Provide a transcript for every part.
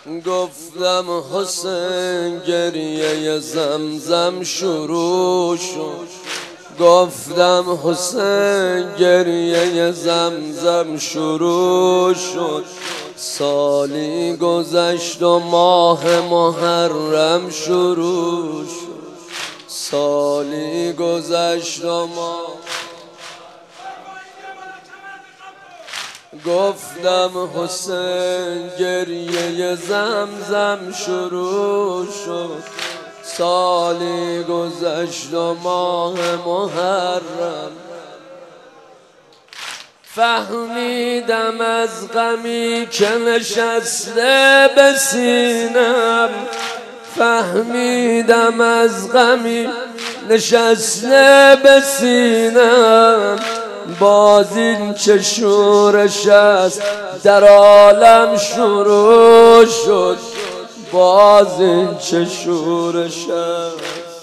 گفتم حسین گریه زمزم شروع شد. گفتم حسین گریه زمزم شروع شد. سالی گذشت و ماه محرم شروع شد. سالی گذشت و ماه. گفتم حسین گریه زمزم شروع شد. سالی گذشت و ماه محرم. فهمیدم از غمی که نشسته به سینم. فهمیدم از غمی نشسته به سینم. باز این چه شورش است در عالم شروع شد. باز این چه شورش است.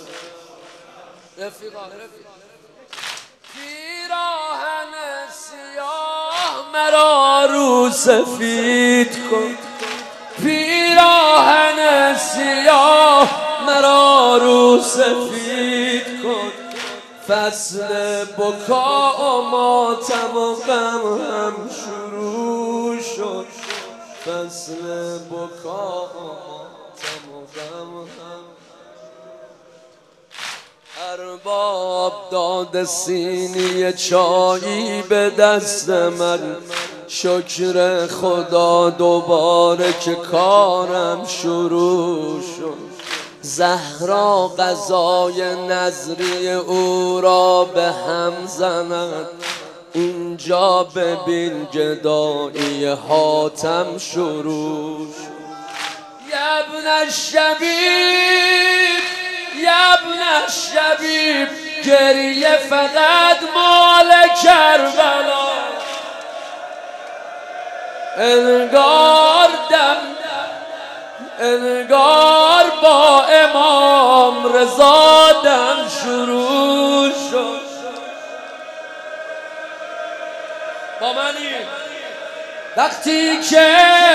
پیراهن سیاه مرا رو سفید کن. پیراهن سیاه مرا رو سفید کن. فصل بکا و ماتم و غم هم شروع شد. فصل بکا و ماتم و غم هم. ارباب داد سینی چایی به دست من. شکر خدا دوباره که کارم شروع شد. زهرا غذای نظری او را به هم زند. اینجا ببین گدایی حاتم شروع شد. یبن الشبیب یبن الشبیب گریه فقط مال کربلا. انگار با امام رضا دم شروع شد. با منی وقتی که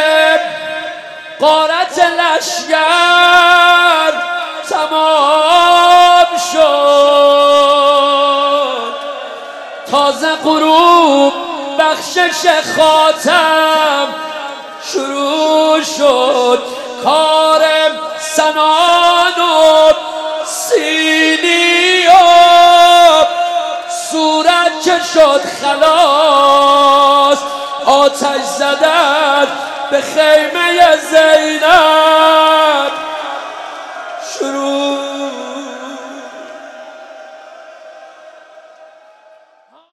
غارت لشگر تمام شد. تازه غروب بخشش خاتم شروع شد. کار سنان و سینی و صورت که شد خلاص. آتش زدن به خیمه زینب شروع